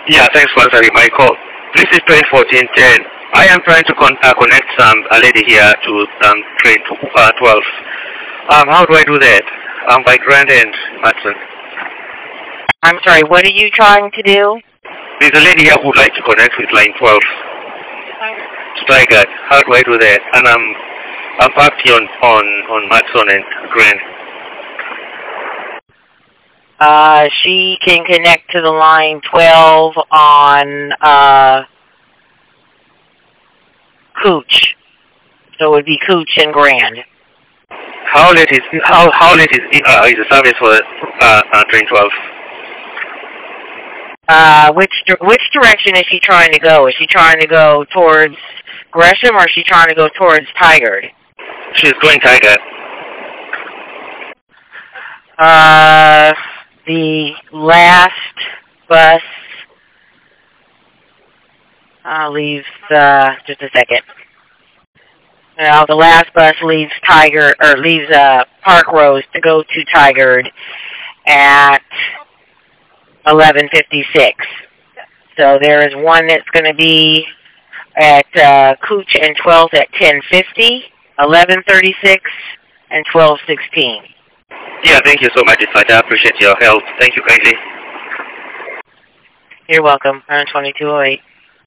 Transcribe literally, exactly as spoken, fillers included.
Yeah, thanks for answering my call. This is train fourteen ten. I am trying to con- uh, connect some a lady here to um, train uh, twelve. Um, how do I do that? Um, by Grand and Matson. I'm sorry, what are you trying to do? There's a lady here who would like to connect with line twelve. To Tigard. How do I do that? And I'm I'm parked here on on on Matson and Grand. Uh, she can connect to the line twelve on uh, Cooch. So it would be Cooch and Grand. How late is how how late is uh, is the service for uh, uh, train twelve? Uh, which which direction is she trying to go? Is she trying to go towards Gresham or is she trying to go towards Tigard? She's going Tigard. Uh, the last bus uh, leaves, uh, just a second. Now, the last bus leaves Tigard, or leaves uh, Park Rose to go to Tigard at eleven fifty-six. So there is one that's going to be at uh, Cooch and twelfth at ten fifty, eleven thirty-six, and twelve sixteen. Yeah, thank you so much, Ifat. I appreciate your help. Thank you kindly. You're welcome. nine twenty-two oh eight.